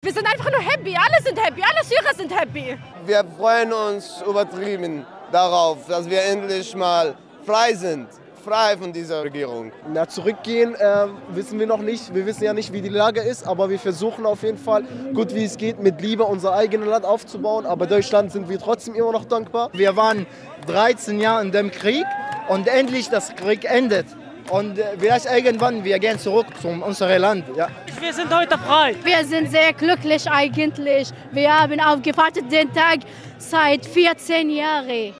Wir sind einfach nur happy, alle sind happy, alle Syrer sind happy. Wir freuen uns übertrieben darauf, dass wir endlich mal frei sind. Frei von dieser Regierung. Na, zurückgehen wissen wir noch nicht. Wir wissen ja nicht, wie die Lage ist, aber wir versuchen auf jeden Fall, gut wie es geht, mit Liebe unser eigenes Land aufzubauen. Aber Deutschland sind wir trotzdem immer noch dankbar. Wir waren 13 Jahre in dem Krieg und endlich das Krieg endet. Und vielleicht irgendwann, wir gehen zurück zu unserem Land. Ja. Wir sind heute frei. Wir sind sehr glücklich eigentlich. Wir haben aufgewartet den Tag seit 14 Jahren.